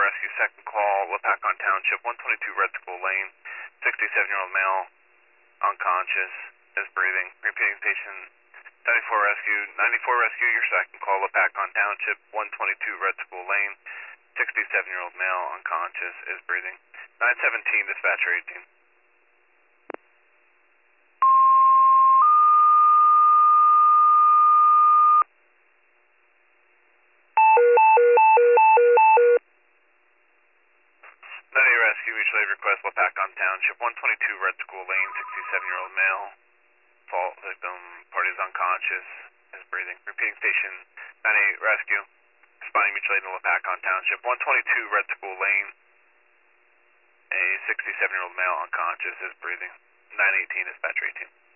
Rescue, second call, Lapacon Township, 122 Red School Lane, 67-year-old male, unconscious, is breathing. Repeating station 74 Rescue, 94 Rescue, your second call, Lapacon Township, 122 Red School Lane, 67-year-old male, unconscious, is breathing. 917, dispatcher 18. Rescue, mutual aid request, Lapacon Township, 122 Red School Lane, 67-year-old male, fault victim, party is unconscious, is breathing. Repeating station 98 Rescue, responding mutual aid to Lapacon Township, 122 Red School Lane, a 67-year-old male unconscious, is breathing. 918, dispatcher 18.